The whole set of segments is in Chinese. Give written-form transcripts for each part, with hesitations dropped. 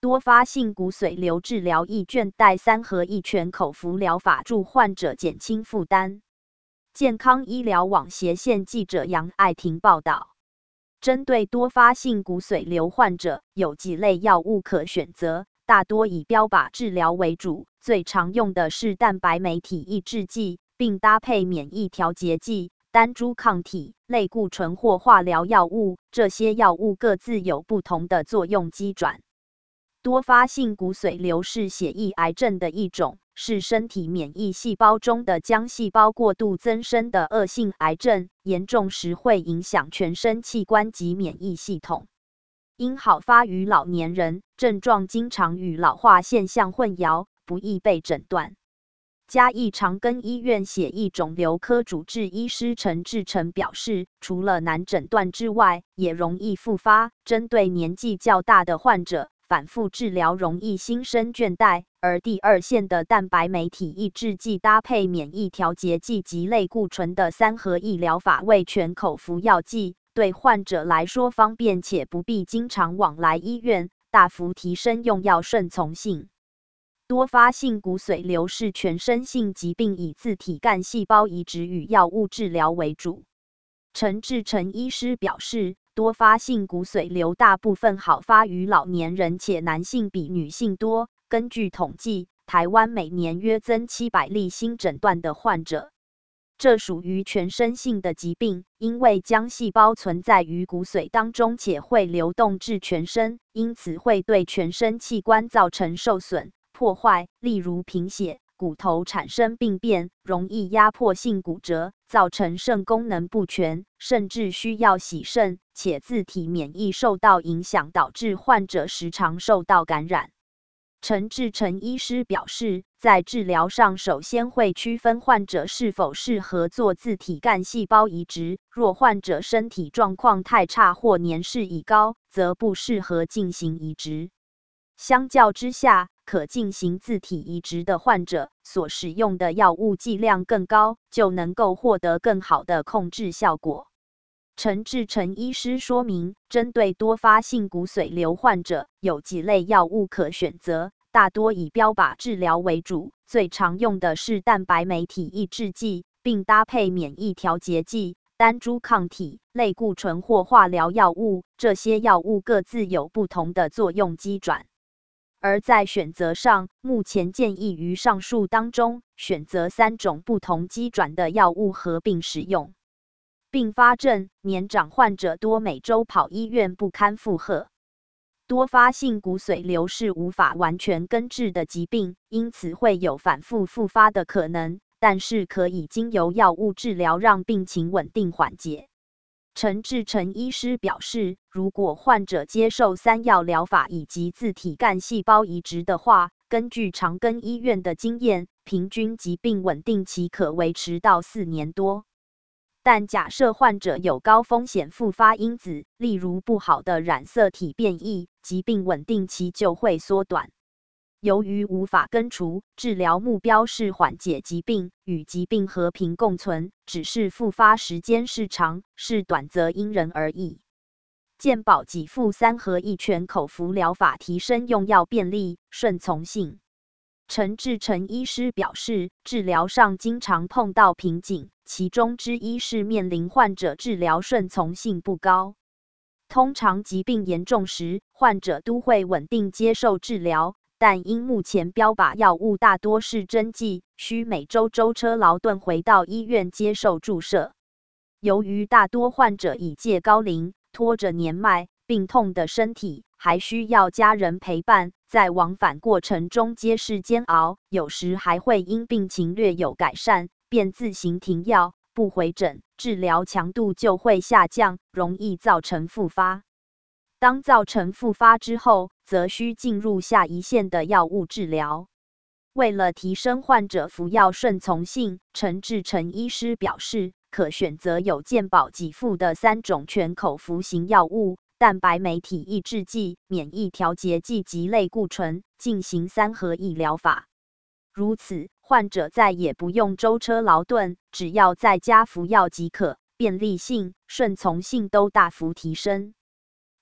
多发性骨髓瘤治疗益倦怠3合1全口服疗法助患者减轻负担。健康医疗网斜线记者杨爱婷报道，针对多发性骨髓瘤患者，有几类药物可选择，大多以标靶治疗为主，最常用的是蛋白酶体抑制剂，并搭配免疫调节剂、单株抗体、类固醇或化疗药物，这些药物各自有不同的作用机转。多发性骨髓瘤是血液癌症的一种，是身体免疫细胞中的浆细胞过度增生的恶性癌症，严重时会影响全身器官及免疫系统。因好发于老年人，症状经常与老化现象混淆，不易被诊断。嘉义长庚医院血液肿瘤科主治医师陈志成表示，除了难诊断之外，也容易复发。针对年纪较大的患者，反复治疗容易心生倦怠，而第二线的蛋白酶体抑制剂搭配免疫调节剂及类固醇的3合1疗法为全口服药剂，对患者来说方便且不必经常往来医院，大幅提升用药顺从性。多发性骨髓瘤是全身性疾病，以自体干细胞移植与药物治疗为主。陈志成医师表示，多发性骨髓瘤大部分好发于老年人，且男性比女性多。根据统计，台湾每年约增700例新诊断的患者。这属于全身性的疾病，因为浆细胞存在于骨髓当中且会流动至全身，因此会对全身器官造成受损、破坏，例如贫血、骨头产生病变，容易压迫性骨折，造成肾功能不全，甚至需要洗肾，且自体免疫受到影响，导致患者时常受到感染。陈志成医师表示，在治疗上首先会区分患者是否适合做自体干细胞移植，若患者身体状况太差或年事已高，则不适合进行移植。相较之下，可进行自体移植的患者所使用的药物剂量更高，就能够获得更好的控制效果。陈志成医师说明，针对多发性骨髓瘤患者，有几类药物可选择，大多以标靶治疗为主，最常用的是蛋白酶体抑制剂，并搭配免疫调节剂、单株抗体、类固醇或化疗药物，这些药物各自有不同的作用机转。而在选择上，目前建议于上述当中选择3种不同机转的药物合并使用。并发症：年长患者多每周跑医院不堪负荷。多发性骨髓瘤是无法完全根治的疾病，因此会有反复复发的可能，但是可以经由药物治疗让病情稳定缓解。陈志成医师表示，如果患者接受3药疗法以及自体干细胞移植的话，根据长庚医院的经验，平均疾病稳定期可维持到4年多。但假设患者有高风险复发因子，例如不好的染色体变异，疾病稳定期就会缩短。由于无法根除，治疗目标是缓解疾病，与疾病和平共存，只是复发时间是长是短则因人而异。健保给付3合1全口服疗法提升用药便利、顺从性。陈志成医师表示，治疗上经常碰到瓶颈，其中之一是面临患者治疗顺从性不高。通常疾病严重时，患者都会稳定接受治疗，但因目前标靶药物大多是针剂，需每周舟车劳顿回到医院接受注射。由于大多患者已届高龄，拖着年迈、病痛的身体，还需要家人陪伴，在往返过程中皆是煎熬，有时还会因病情略有改善，便自行停药，不回诊，治疗强度就会下降，容易造成复发。当造成复发之后，则需进入下一线的药物治疗。为了提升患者服药顺从性，陈志成医师表示，可选择有健保给付的3种全口服型药物，蛋白酶体抑制剂、免疫调节剂及类固醇，进行3合1疗法。如此，患者再也不用舟车劳顿，只要在家服药即可，便利性、顺从性都大幅提升。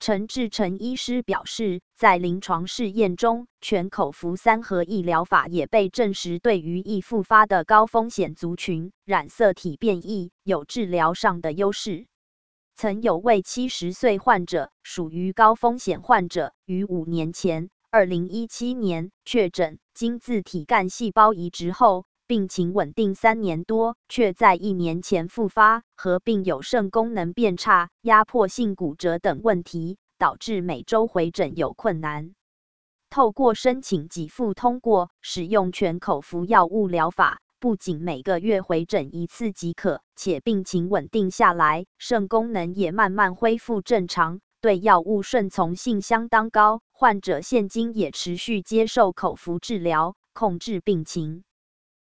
陈志成医师表示，在临床试验中，全口服3合1疗法也被证实对于易复发的高风险族群、染色体变异有治疗上的优势。曾有位70岁患者，属于高风险患者，于5年前2017年确诊，经自体干细胞移植后，病情稳定3年多，却在1年前复发，合并有肾功能变差、压迫性骨折等问题，导致每周回诊有困难。透过申请给付通过，使用全口服药物疗法，不仅每个月回诊1次即可，且病情稳定下来，肾功能也慢慢恢复正常，对药物顺从性相当高，患者现今也持续接受口服治疗，控制病情。